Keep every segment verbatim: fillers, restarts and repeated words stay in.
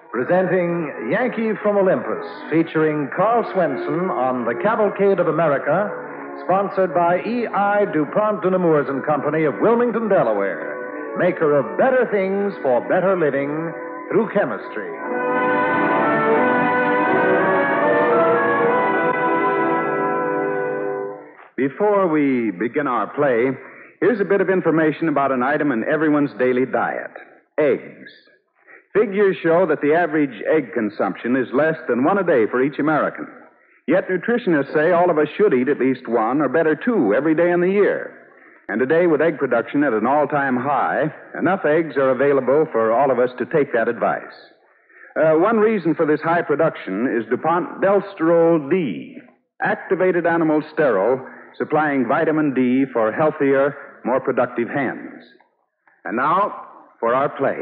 Presenting Yankee from Olympus, featuring Carl Swenson on The Cavalcade of America, sponsored by E I. DuPont de Nemours and Company of Wilmington, Delaware, maker of better things for better living through chemistry. Before we begin our play, here's a bit of information about an item in everyone's daily diet: eggs. Figures show that the average egg consumption is less than one a day for each American. Yet nutritionists say all of us should eat at least one, or better two, every day in the year. And today, with egg production at an all-time high, enough eggs are available for all of us to take that advice. Uh, one reason for this high production is DuPont Delsterol D, activated animal sterol, supplying vitamin D for healthier, more productive hands. And now, for our play.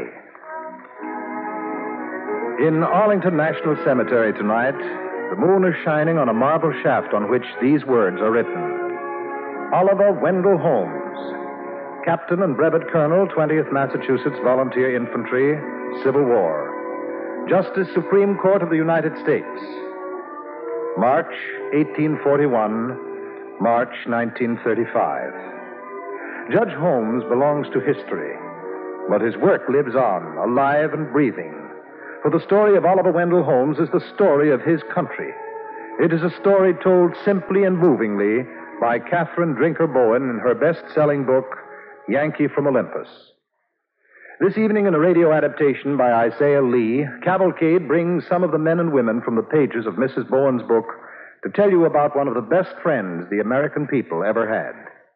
In Arlington National Cemetery tonight, the moon is shining on a marble shaft on which these words are written. Oliver Wendell Holmes, Captain and Brevet Colonel, twentieth Massachusetts Volunteer Infantry, Civil War. Justice Supreme Court of the United States. March eighteen forty-one, March nineteen thirty-five. Judge Holmes belongs to history, but his work lives on, alive and breathing. For the story of Oliver Wendell Holmes is the story of his country. It is a story told simply and movingly by Catherine Drinker Bowen in her best-selling book, Yankee from Olympus. This evening, in a radio adaptation by Isaiah Lee, Cavalcade brings some of the men and women from the pages of Missus Bowen's book to tell you about one of the best friends the American people ever had.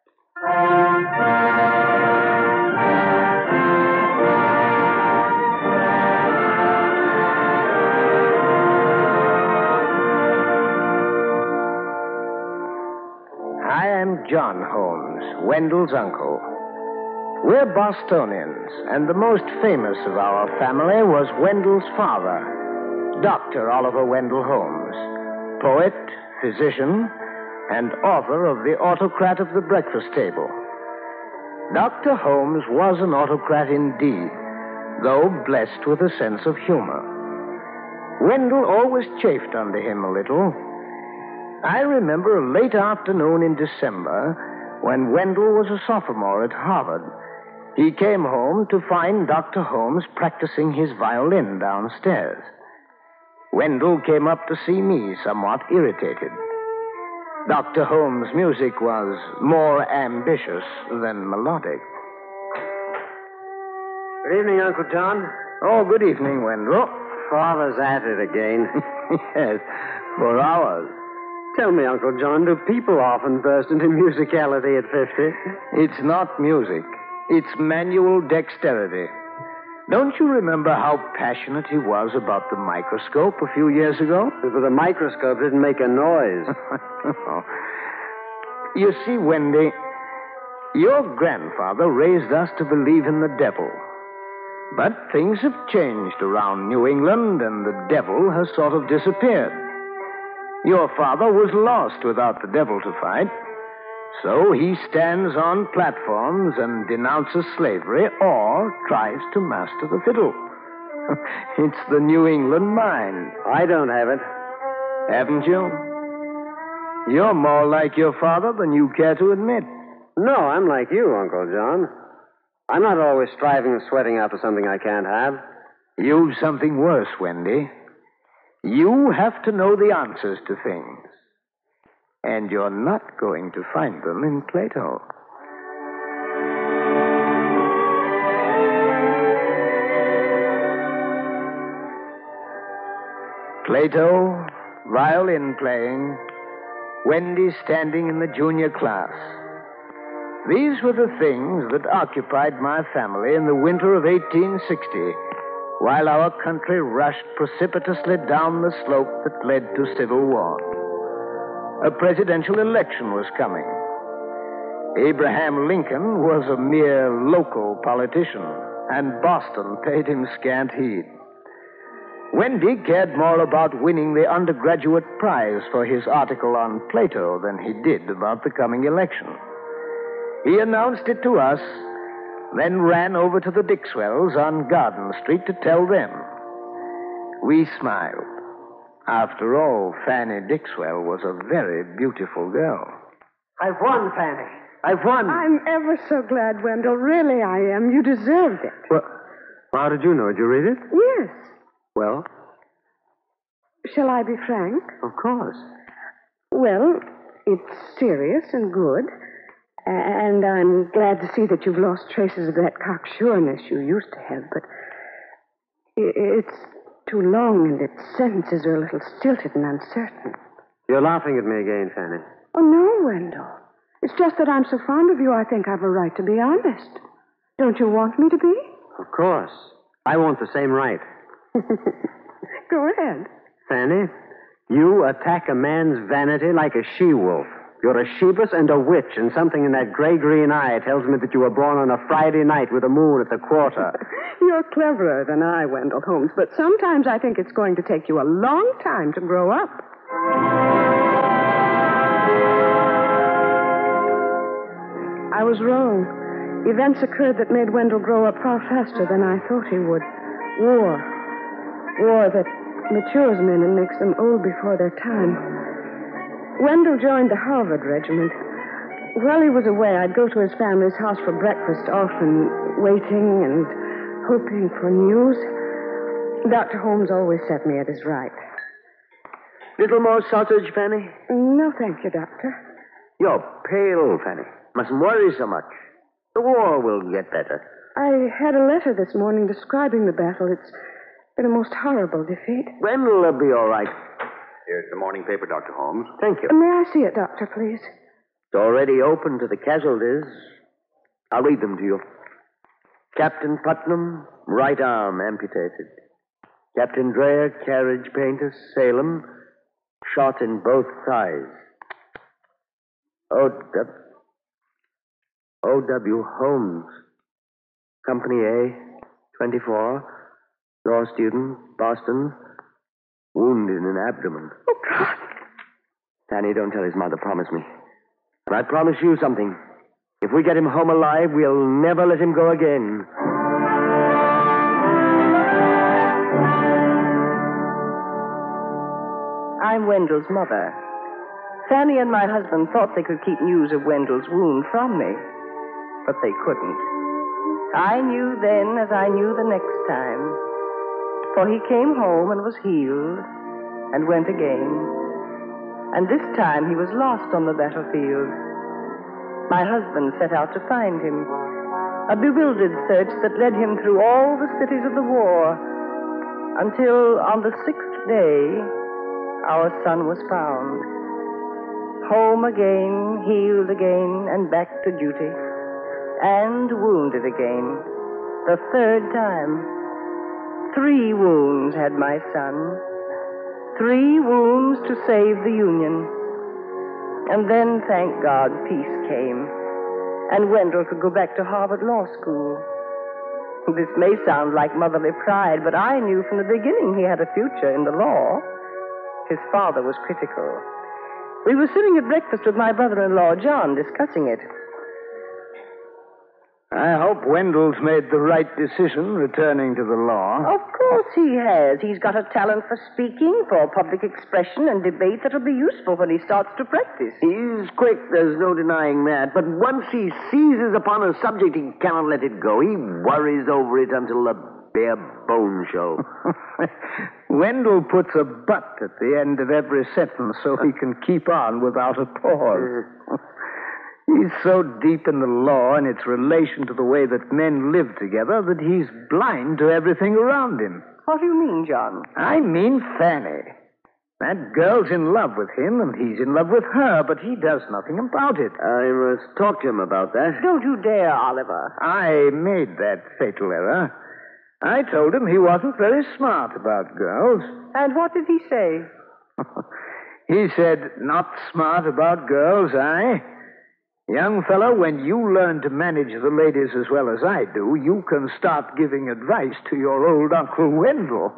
I am John Holmes, Wendell's uncle. We're Bostonians, and the most famous of our family was Wendell's father, Doctor Oliver Wendell Holmes, poet, physician, and author of The Autocrat of the Breakfast Table. Doctor Holmes was an autocrat indeed, though blessed with a sense of humor. Wendell always chafed under him a little. I remember a late afternoon in December when Wendell was a sophomore at Harvard. He came home to find Doctor Holmes practicing his violin downstairs. Wendell came up to see me, somewhat irritated. Doctor Holmes' music was more ambitious than melodic. Good evening, Uncle John. Oh, good evening, Wendell. Father's at it again. Yes, for hours. Tell me, Uncle John, do people often burst into musicality at fifty? It's not music. It's manual dexterity. Don't you remember how passionate he was about the microscope a few years ago? But the microscope didn't make a noise. You see, Wendy, your grandfather raised us to believe in the devil. But things have changed around New England, and the devil has sort of disappeared. Your father was lost without the devil to fight. So he stands on platforms and denounces slavery or tries to master the fiddle. It's the New England mind. I don't have it. Haven't you? You're more like your father than you care to admit. No, I'm like you, Uncle John. I'm not always striving and sweating after something I can't have. You've something worse, Wendy. You have to know the answers to things. And you're not going to find them in Plato. Plato, violin playing, Wendy standing in the junior class. These were the things that occupied my family in the winter of eighteen sixty, while our country rushed precipitously down the slope that led to civil war. A presidential election was coming. Abraham Lincoln was a mere local politician, and Boston paid him scant heed. Wendy cared more about winning the undergraduate prize for his article on Plato than he did about the coming election. He announced it to us, then ran over to the Dixwells on Garden Street to tell them. We smiled. After all, Fanny Dixwell was a very beautiful girl. I've won, Fanny. I've won. I'm ever so glad, Wendell. Really, I am. You deserved it. Well, how did you know? Did you read it? Yes. Well, Shall I be frank? of course. Well, it's serious and good. And I'm glad to see that you've lost traces of that cocksureness you used to have. But i- it's too long, and its sentences are a little stilted and uncertain. You're laughing at me again, Fanny. Oh, no, Wendell. It's just that I'm so fond of you, I think I've a right to be honest. Don't you want me to be? Of course. I want the same right. Go ahead. Fanny, you attack a man's vanity like a she-wolf. You're a sheepus and a witch, and something in that gray-green eye tells me that you were born on a Friday night with a moon at the quarter. You're cleverer than I, Wendell Holmes, but sometimes I think it's going to take you a long time to grow up. I was wrong. Events occurred that made Wendell grow up far faster than I thought he would. War. War that matures men and makes them old before their time. Wendell joined the Harvard Regiment. While he was away, I'd go to his family's house for breakfast, often waiting and hoping for news. Doctor Holmes always set me at his right. Little more sausage, Fanny? No, thank you, Doctor. You're pale, Fanny. Mustn't worry so much. The war will get better. I had a letter this morning describing the battle. It's been a most horrible defeat. Wendell will be all right. Here's the morning paper, Doctor Holmes. Thank you. May I see it, Doctor, please? It's already open to the casualties. I'll read them to you. Captain Putnam, right arm amputated. Captain Dreyer, carriage painter, Salem, shot in both thighs. O W O W Holmes, Company A, twenty-four, law student, Boston, wounded in abdomen. Oh, God. Fanny, don't tell his mother, promise me. And I promise you something. If we get him home alive, we'll never let him go again. I'm Wendell's mother. Fanny and my husband thought they could keep news of Wendell's wound from me, but they couldn't. I knew then as I knew the next time, for he came home and was healed and went again. And this time he was lost on the battlefield. My husband set out to find him, a bewildered search that led him through all the cities of the war, until on the sixth day, our son was found. Home again, healed again, and back to duty. And wounded again. The third time. Three wounds had my son. Three wounds to save the Union. And then, thank God, peace came. And Wendell could go back to Harvard Law School. This may sound like motherly pride, but I knew from the beginning he had a future in the law. His father was critical. We were sitting at breakfast with my brother-in-law, John, discussing it. I hope Wendell's made the right decision returning to the law. Of course he has. He's got a talent for speaking, for public expression and debate that'll be useful when he starts to practice. He's quick, there's no denying that. But once he seizes upon a subject, he cannot let it go. He worries over it until the bare bone show. Wendell puts a but at the end of every sentence so he can keep on without a pause. He's so deep in the law and its relation to the way that men live together that he's blind to everything around him. What do you mean, John? I mean Fanny. That girl's in love with him, and he's in love with her, but he does nothing about it. I must talk to him about that. Don't you dare, Oliver. I made that fatal error. I told him he wasn't very smart about girls. And what did he say? He said, not smart about girls, I. Young fellow, when you learn to manage the ladies as well as I do, you can start giving advice to your old Uncle Wendell.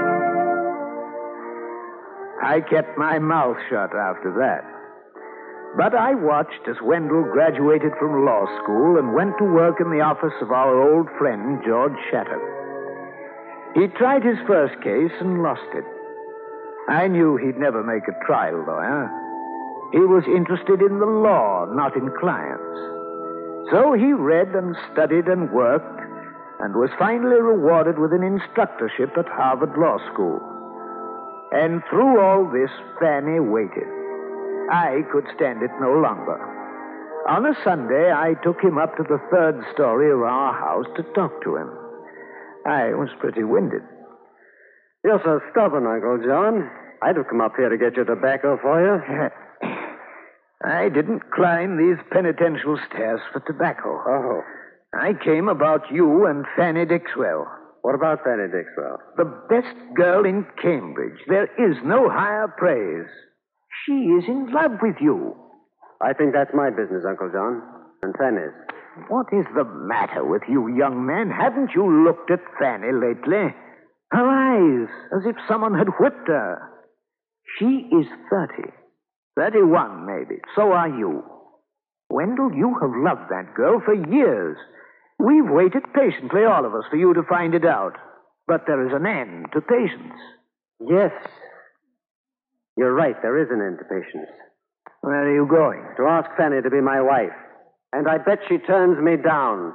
I kept my mouth shut after that. But I watched as Wendell graduated from law school and went to work in the office of our old friend, George Shattuck. He tried his first case and lost it. I knew he'd never make a trial lawyer. He was interested in the law, not in clients. So he read and studied and worked and was finally rewarded with an instructorship at Harvard Law School. And through all this, Fanny waited. I could stand it no longer. On a Sunday, I took him up to the third story of our house to talk to him. I was pretty winded. You're so stubborn, Uncle John. I'd have come up here to get your tobacco for you. I didn't climb these penitential stairs for tobacco. Oh. I came about you and Fanny Dixwell. What about Fanny Dixwell? The best girl in Cambridge. There is no higher praise. She is in love with you. I think that's my business, Uncle John. And Fanny's. What is the matter with you, young man? Haven't you looked at Fanny lately? Her eyes, as if someone had whipped her. She is thirty. Thirty-one, maybe. So are you. Wendell, you have loved that girl for years. We've waited patiently, all of us, for you to find it out. But there is an end to patience. Yes. You're right. There is an end to patience. Where are you going? To ask Fanny to be my wife. And I bet she turns me down.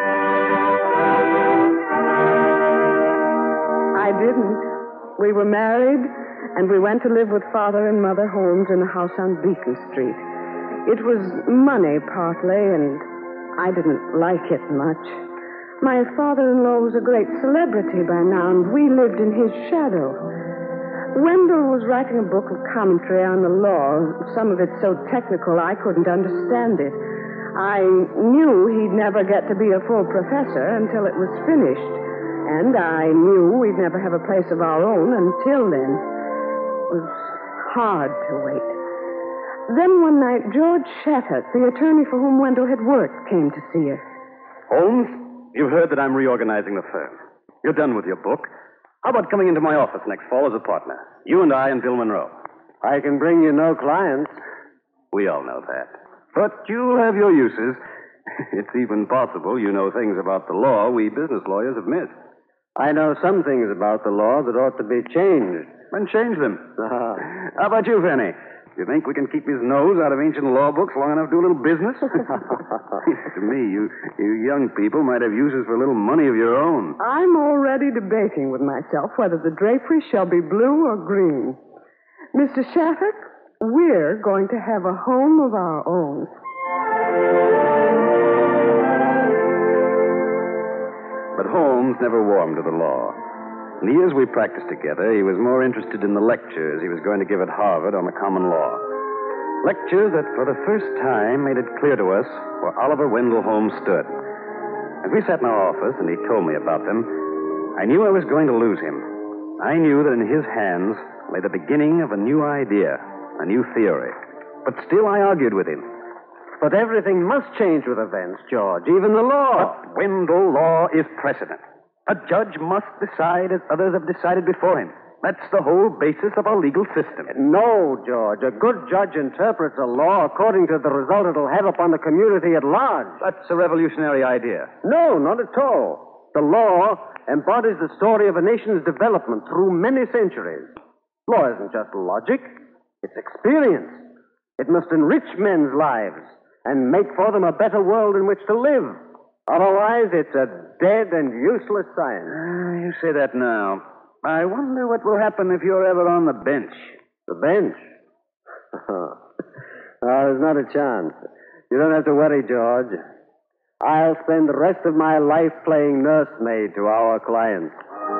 I didn't. We were married, and we went to live with Father and Mother Holmes in a house on Beacon Street. It was money, partly, and I didn't like it much. My father-in-law was a great celebrity by now, and we lived in his shadow. Wendell was writing a book of commentary on the law, some of it so technical I couldn't understand it. I knew he'd never get to be a full professor until it was finished, and I knew we'd never have a place of our own until then. It was hard to wait. Then one night, George Shattuck, the attorney for whom Wendell had worked, came to see us. Holmes, you've heard that I'm reorganizing the firm. You're done with your book. How about coming into my office next fall as a partner? You and I and Bill Monroe. I can bring you no clients. We all know that. But you'll have your uses. It's even possible you know things about the law we business lawyers have missed. I know some things about the law that ought to be changed. Then change them. How about you, Fanny? You think we can keep his nose out of ancient law books long enough to do a little business? To me, you, you young people might have uses for a little money of your own. I'm already debating with myself whether the drapery shall be blue or green. Mister Shattuck, we're going to have a home of our own. But Holmes never warmed to the law. In the years we practiced together, he was more interested in the lectures he was going to give at Harvard on the common law. Lectures that, for the first time, made it clear to us where Oliver Wendell Holmes stood. As we sat in our office and he told me about them, I knew I was going to lose him. I knew that in his hands lay the beginning of a new idea, a new theory. But still I argued with him. But everything must change with events, George, even the law. But Wendell law is precedent. A judge must decide as others have decided before him. That's the whole basis of our legal system. No, George. A good judge interprets a law according to the result it'll have upon the community at large. That's a revolutionary idea. No, not at all. The law embodies the story of a nation's development through many centuries. Law isn't just logic. It's experience. It must enrich men's lives and make for them a better world in which to live. Otherwise, it's a dead and useless science. Uh, you say that now. I wonder what will happen if you're ever on the bench. The bench? Oh, there's not a chance. You don't have to worry, George. I'll spend the rest of my life playing nursemaid to our clients.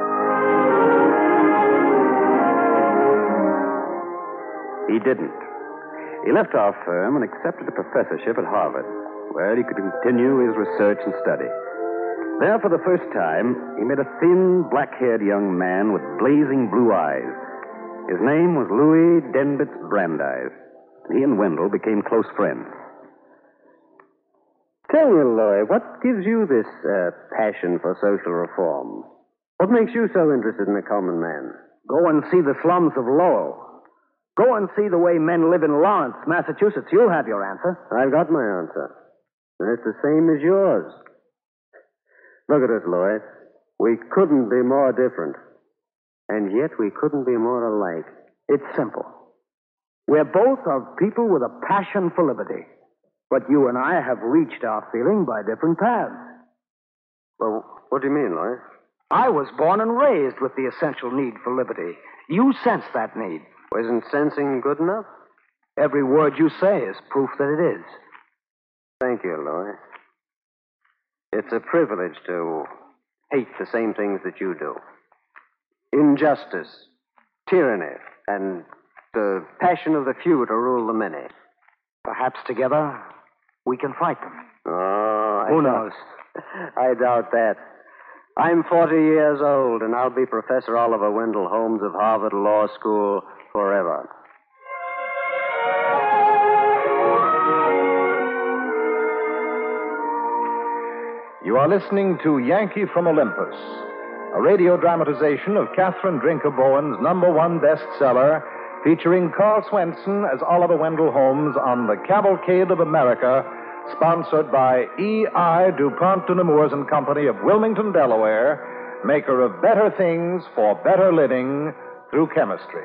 He didn't. He left our firm and accepted a professorship at Harvard, where he could continue his research and study. There, for the first time, he met a thin, black-haired young man with blazing blue eyes. His name was Louis Denbitz Brandeis. He and Wendell became close friends. Tell me, Louis, what gives you this uh, passion for social reform? What makes you so interested in the common man? Go and see the slums of Lowell. Go and see the way men live in Lawrence, Massachusetts. You'll have your answer. I've got my answer. And it's the same as yours. Look at us, Lloyd. We couldn't be more different. And yet we couldn't be more alike. It's simple. We're both of people with a passion for liberty. But you and I have reached our feeling by different paths. Well, what do you mean, Lloyd? I was born and raised with the essential need for liberty. You sense that need. Isn't sensing good enough? Every word you say is proof that it is. Thank you, Lloyd. It's a privilege to hate the same things that you do. Injustice, tyranny, and the passion of the few to rule the many. Perhaps together we can fight them. Oh, I Who doubt- knows? I doubt that. I'm forty years old, and I'll be Professor Oliver Wendell Holmes of Harvard Law School forever. You are listening to Yankee from Olympus, a radio dramatization of Catherine Drinker Bowen's number one bestseller, featuring Carl Swenson as Oliver Wendell Holmes on The Cavalcade of America, sponsored by E I. DuPont de Nemours and Company of Wilmington, Delaware, maker of better things for better living through chemistry.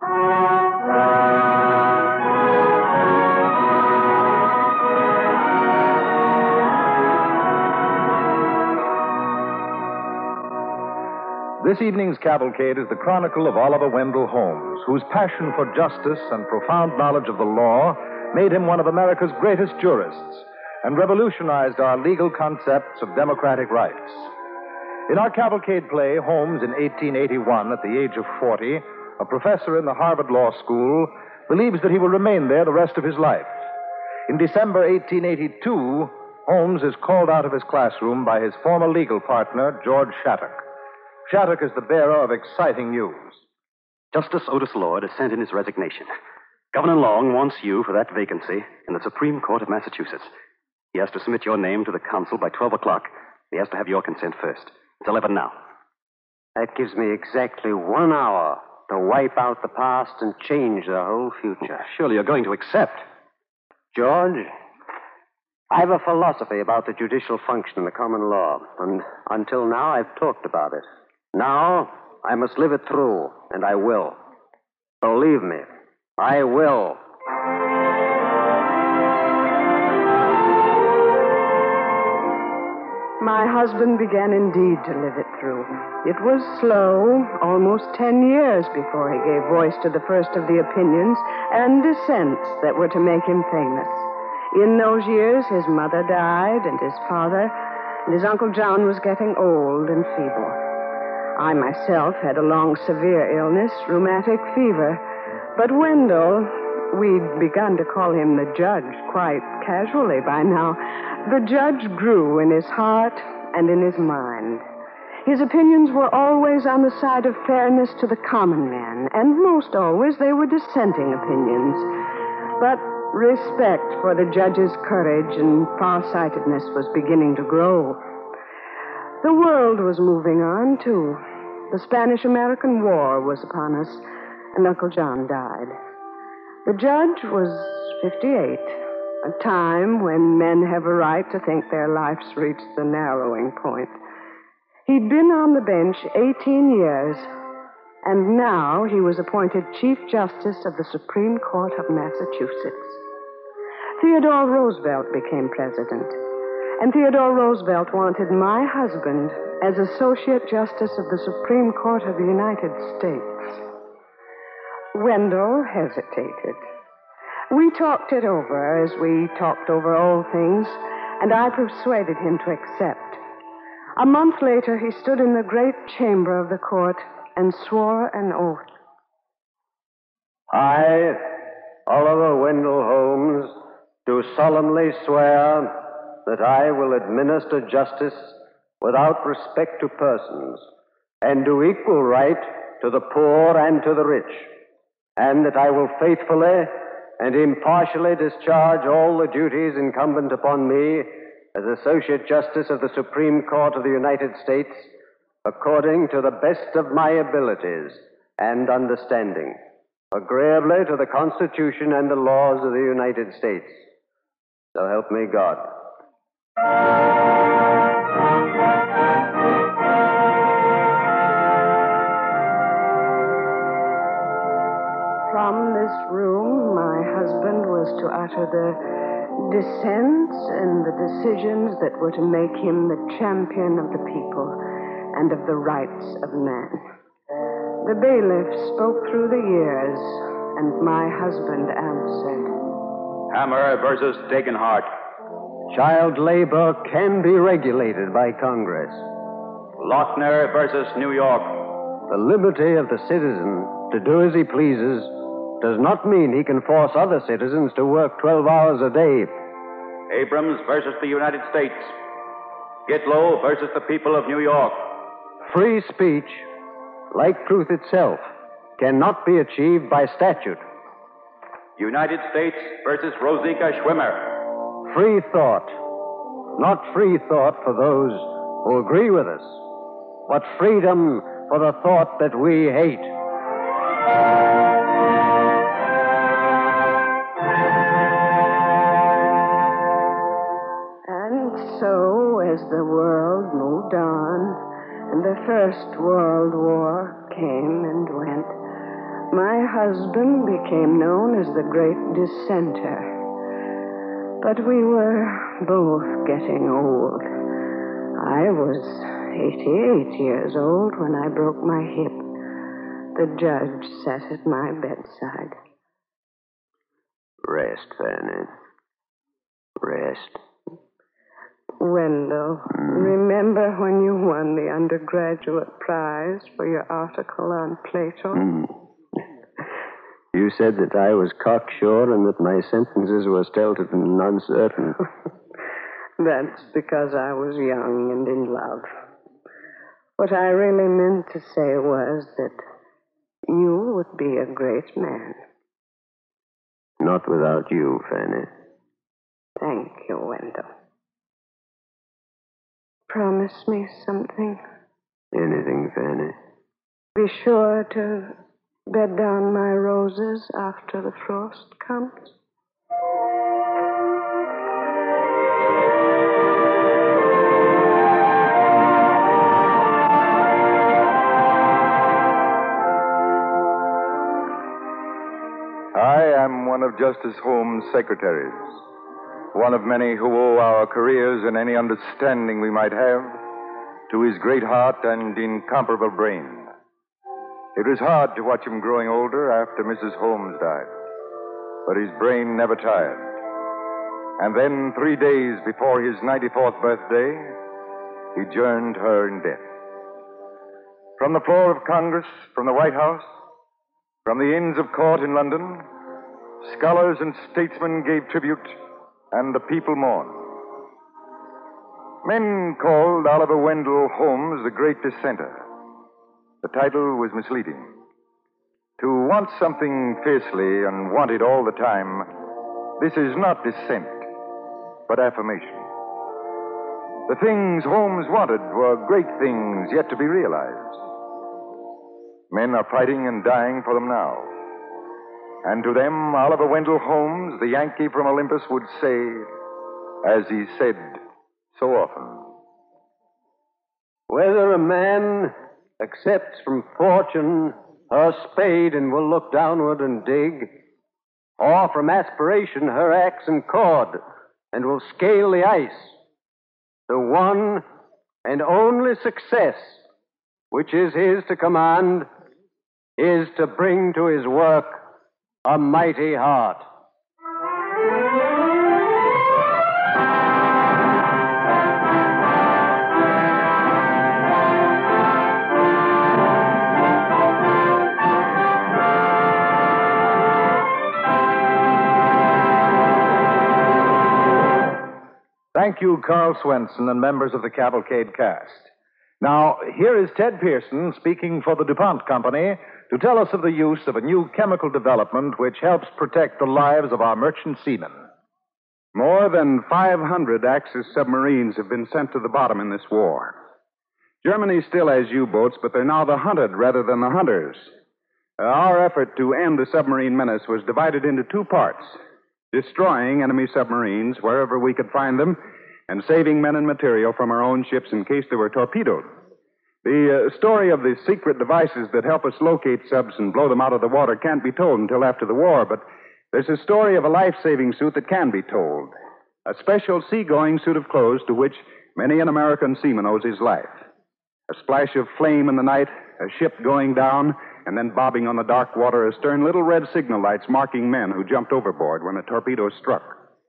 This evening's cavalcade is the chronicle of Oliver Wendell Holmes, whose passion for justice and profound knowledge of the law made him one of America's greatest jurists and revolutionized our legal concepts of democratic rights. In our cavalcade play, Holmes, in eighteen eighty-one, at the age of forty, a professor in the Harvard Law School, believes that he will remain there the rest of his life. In December eighteen eighty-two, Holmes is called out of his classroom by his former legal partner, George Shattuck. Shattuck is the bearer of exciting news. Justice Otis Lord has sent in his resignation. Governor Long wants you for that vacancy in the Supreme Court of Massachusetts. He has to submit your name to the council by twelve o'clock. He has to have your consent first. It's eleven now. That gives me exactly one hour to wipe out the past and change the whole future. Surely you're going to accept. George, I have a philosophy about the judicial function in the common law, and until now I've talked about it. Now I must live it through, and I will. Believe me, I will. My husband began indeed to live it through. It was slow, almost ten years before he gave voice to the first of the opinions and dissents that were to make him famous. In those years, his mother died, and his father, and his Uncle John was getting old and feeble. I myself had a long, severe illness, rheumatic fever. But Wendell, we'd begun to call him the judge quite casually by now. The judge grew in his heart and in his mind. His opinions were always on the side of fairness to the common man, and most always they were dissenting opinions. But respect for the judge's courage and farsightedness was beginning to grow. The world was moving on, too. The Spanish-American War was upon us, and Uncle John died. The judge was fifty-eight, a time when men have a right to think their life's reached the narrowing point. He'd been on the bench eighteen years, and now he was appointed Chief Justice of the Supreme Court of Massachusetts. Theodore Roosevelt became president, and Theodore Roosevelt wanted my husband as Associate Justice of the Supreme Court of the United States. Wendell hesitated. We talked it over as we talked over all things, and I persuaded him to accept. A month later, he stood in the great chamber of the court and swore an oath. I, Oliver Wendell Holmes, do solemnly swear that I will administer justice without respect to persons, and do equal right to the poor and to the rich, and that I will faithfully and impartially discharge all the duties incumbent upon me as Associate Justice of the Supreme Court of the United States according to the best of my abilities and understanding. agreeably to the Constitution and the laws of the United States. So help me God. From this room, my husband was to utter the dissents and the decisions that were to make him the champion of the people and of the rights of man. The bailiff spoke through the years, and my husband answered. Hammer versus Dagenhart. Child labor can be regulated by Congress. Lochner versus New York. The liberty of the citizen to do as he pleases does not mean he can force other citizens to work twelve hours a day. Abrams versus the United States. Gitlow versus the people of New York. Free speech, like truth itself, cannot be achieved by statute. United States versus Rosika Schwimmer. Free thought, not free thought for those who agree with us, but freedom for the thought that we hate. So, as the world moved on, and the First World War came and went, my husband became known as the Great Dissenter. But we were both getting old. I was eighty-eight years old when I broke my hip. The judge sat at my bedside. Rest, Fanny. Rest. Wendell, remember when you won the undergraduate prize for your article on Plato? Mm. You said that I was cocksure and that my sentences were stilted and uncertain. That's because I was young and in love. What I really meant to say was that you would be a great man. Not without you, Fanny. Thank you, Wendell. Promise me something. Anything, Fanny. Be sure to bed down my roses after the frost comes. I am one of Justice Holmes' secretaries. One of many who owe our careers and any understanding we might have to his great heart and incomparable brain. It was hard to watch him growing older after Missus Holmes died, but his brain never tired. And then, three days before his ninety-fourth birthday, he joined her in death. From the floor of Congress, from the White House, from the Inns of Court in London, scholars and statesmen gave tribute, and the people mourned. Men called Oliver Wendell Holmes the Great Dissenter. The title was misleading. To want something fiercely and want it all the time, this is not dissent, but affirmation. The things Holmes wanted were great things yet to be realized. Men are fighting and dying for them now. And to them, Oliver Wendell Holmes, the Yankee from Olympus, would say, as he said so often, whether a man accepts from fortune her spade and will look downward and dig, or from aspiration her axe and cord and will scale the ice, the one and only success which is his to command is to bring to his work a mighty heart. Thank you, Carl Swenson and members of the Cavalcade cast. Now, here is Ted Pearson speaking for the DuPont Company to tell us of the use of a new chemical development which helps protect the lives of our merchant seamen. More than five hundred Axis submarines have been sent to the bottom in this war. Germany still has U-boats, but they're now the hunted rather than the hunters. Uh, our effort to end the submarine menace was divided into two parts: destroying enemy submarines wherever we could find them, and saving men and material from our own ships in case they were torpedoed. The uh, story of the secret devices that help us locate subs and blow them out of the water can't be told until after the war, but there's a story of a life-saving suit that can be told. A special seagoing suit of clothes to which many an American seaman owes his life. A splash of flame in the night, a ship going down, and then bobbing on the dark water astern, little red signal lights marking men who jumped overboard when a torpedo struck.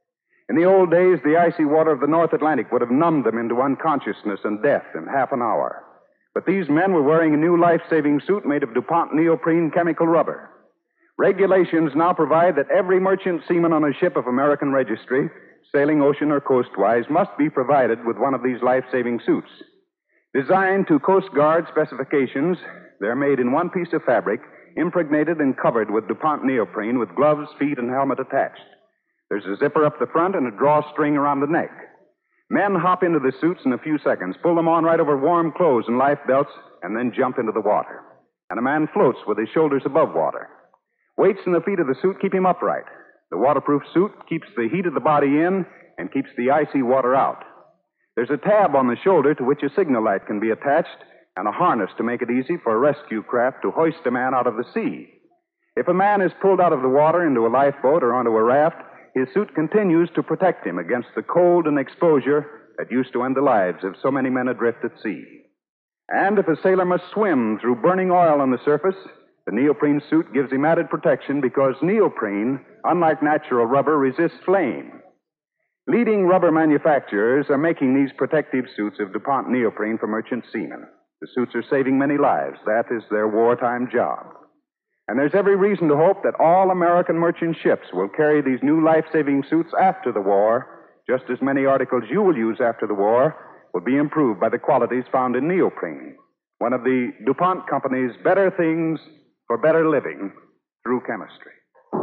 In the old days, the icy water of the North Atlantic would have numbed them into unconsciousness and death in half an hour. But these men were wearing a new life-saving suit made of DuPont neoprene chemical rubber. Regulations now provide that every merchant seaman on a ship of American registry, sailing ocean or coastwise, must be provided with one of these life-saving suits. Designed to Coast Guard specifications, they're made in one piece of fabric, impregnated and covered with DuPont neoprene with gloves, feet, and helmet attached. There's a zipper up the front and a drawstring around the neck. Men hop into the suits in a few seconds, pull them on right over warm clothes and life belts, and then jump into the water. And a man floats with his shoulders above water. Weights in the feet of the suit keep him upright. The waterproof suit keeps the heat of the body in and keeps the icy water out. There's a tab on the shoulder to which a signal light can be attached and a harness to make it easy for a rescue craft to hoist a man out of the sea. If a man is pulled out of the water into a lifeboat or onto a raft, his suit continues to protect him against the cold and exposure that used to end the lives of so many men adrift at sea. And if a sailor must swim through burning oil on the surface, the neoprene suit gives him added protection because neoprene, unlike natural rubber, resists flame. Leading rubber manufacturers are making these protective suits of DuPont neoprene for merchant seamen. The suits are saving many lives. That is their wartime job. And there's every reason to hope that all American merchant ships will carry these new life-saving suits after the war, just as many articles you will use after the war will be improved by the qualities found in neoprene, one of the DuPont Company's better things for better living through chemistry.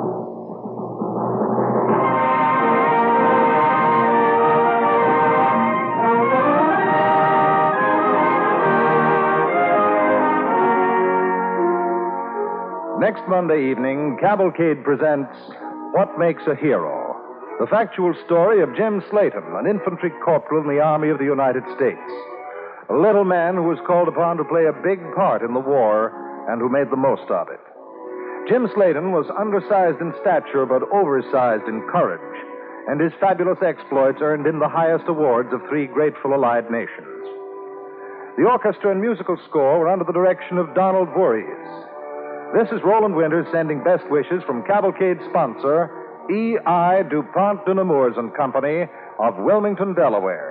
Next Monday evening, Cavalcade presents What Makes a Hero? The factual story of Jim Slayton, an infantry corporal in the Army of the United States. A little man who was called upon to play a big part in the war and who made the most of it. Jim Slayton was undersized in stature but oversized in courage, and his fabulous exploits earned him the highest awards of three grateful Allied nations. The orchestra and musical score were under the direction of Donald Voorhees. This is Roland Winters sending best wishes from Cavalcade sponsor, E I. DuPont de Nemours and Company of Wilmington, Delaware.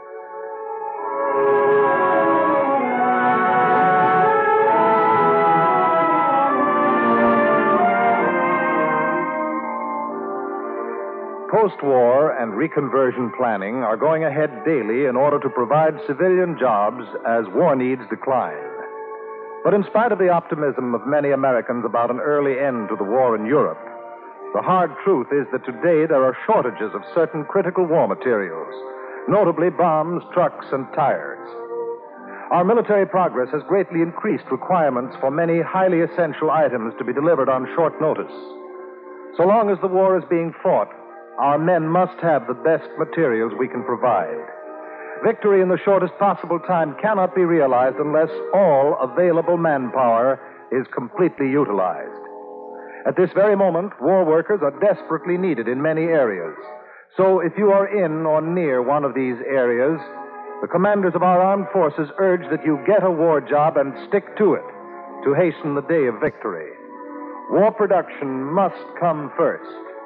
Post-war and reconversion planning are going ahead daily in order to provide civilian jobs as war needs decline. But in spite of the optimism of many Americans about an early end to the war in Europe, the hard truth is that today there are shortages of certain critical war materials, notably bombs, trucks, and tires. Our military progress has greatly increased requirements for many highly essential items to be delivered on short notice. So long as the war is being fought, our men must have the best materials we can provide. Victory in the shortest possible time cannot be realized unless all available manpower is completely utilized. At this very moment, war workers are desperately needed in many areas. So if you are in or near one of these areas, the commanders of our armed forces urge that you get a war job and stick to it to hasten the day of victory. War production must come first.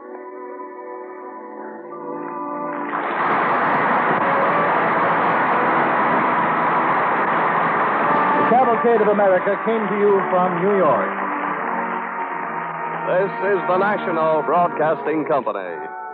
The Cavalcade of America came to you from New York. This is the National Broadcasting Company.